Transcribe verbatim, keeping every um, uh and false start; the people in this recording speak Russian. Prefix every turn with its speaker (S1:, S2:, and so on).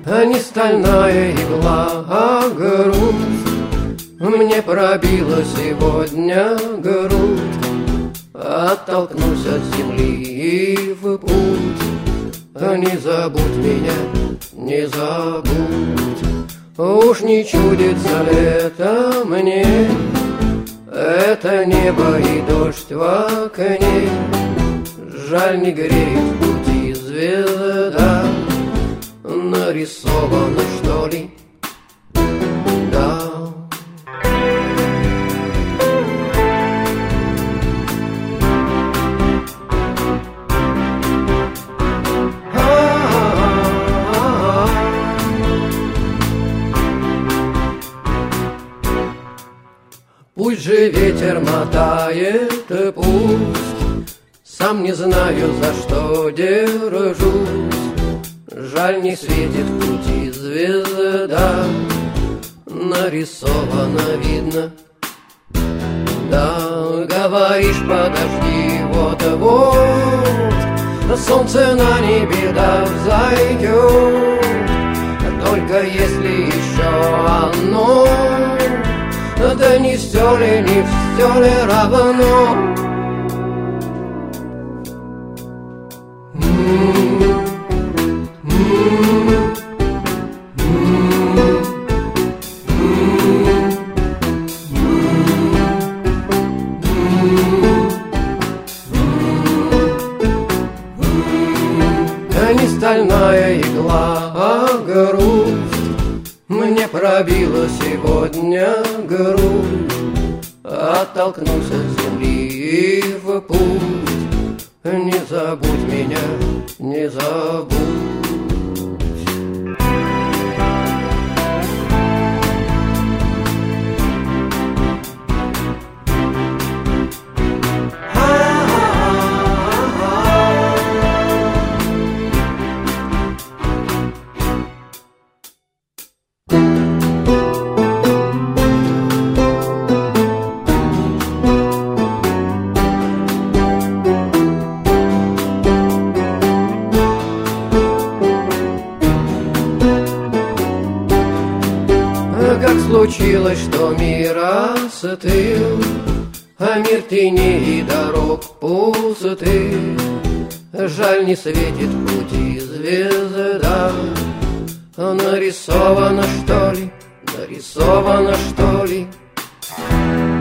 S1: а не стальная игла, а грусть. Мне пробила сегодня грудь, оттолкнусь от земли и в путь. Не забудь меня, не забудь. Уж не чудится это мне, это небо и дождь в окне. Жаль, не греет в пути звезда, нарисована, что ли? Да. Пусть же ветер мотает, пусть, сам не знаю, за что держусь. Жаль, не светит в пути звезда, нарисовано, видно. Да, говоришь, подожди, вот-вот солнце на небе да взойдет. Только если еще оно, да не все ли, не все ли равно? Не стальная игла, а грусть. Мне пробила сегодня грудь, оттолкнусь от земли и в путь. Не забудь меня, не забудь. Как случилось, что мир остыл, а мир теней и дорог пустых. Жаль, не светит в пути звезда, нарисовано, что ли, нарисовано, что ли?